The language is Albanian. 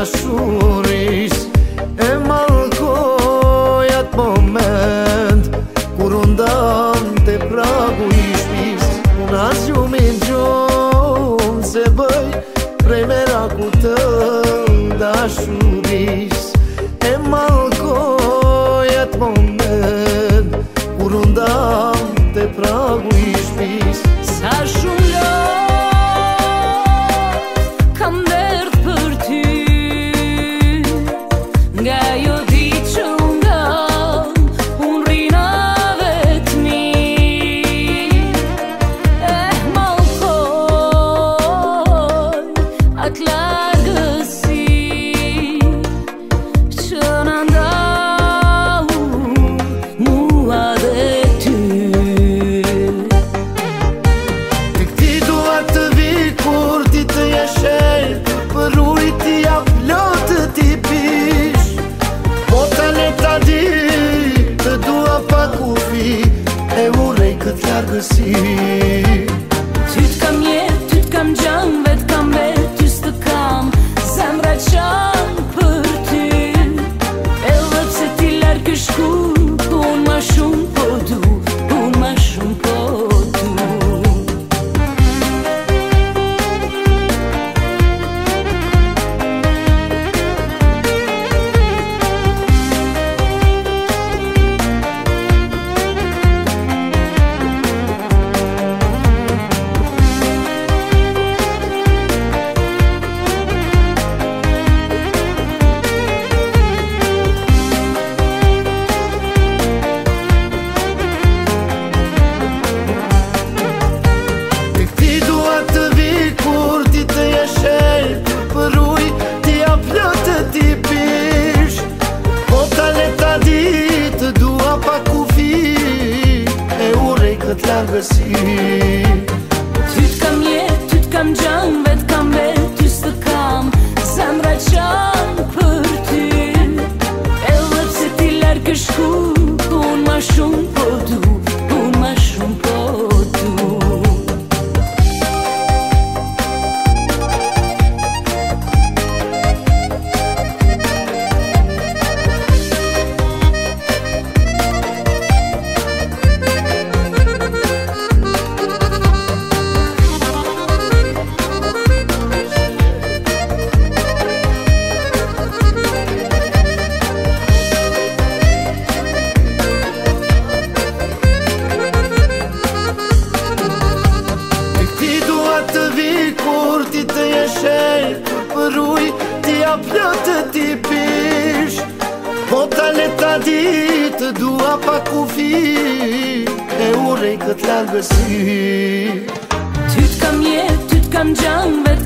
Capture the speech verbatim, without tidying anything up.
dashuris e mallkoj atë moment kur unë dam te pragu i shpis. Unë as gjumin gjumë se bëj prej meraku të dashuris e mallkoj atë moment kur unë dam te pragu i shpis. Sa shumë lot kam derdh për ty, nga jo ditë që nga unë rina vetëmi. Eh, mallkoj atë largësi që na ndau mua dhe ty. Për ujt i jap lotë ti pish, po tani ta di të dua pa kufi e urej këtë largësi. Ty t'kam jetë, ty t'kam gjanë, vet kam vetë, ty s'të kam zemra qanë për ty. Edhe pse ti larg ke shku, unë ma shumë po du, unë ma shumë po du. Ty t'kam jetë, ty t'kam gjanë, vet kam vetë, ty s'të kam zemra qanë për ty. Edhe pse ti larg ke shku, unë ma shumë po du, unë ma shumë po du. Kur ti të jeshej për uj ti jap lotë ti pish, po tani ta di të dua pa kufi e urej këtë largësi. Ty t'kam jetë, ty t'kam gjanë, vet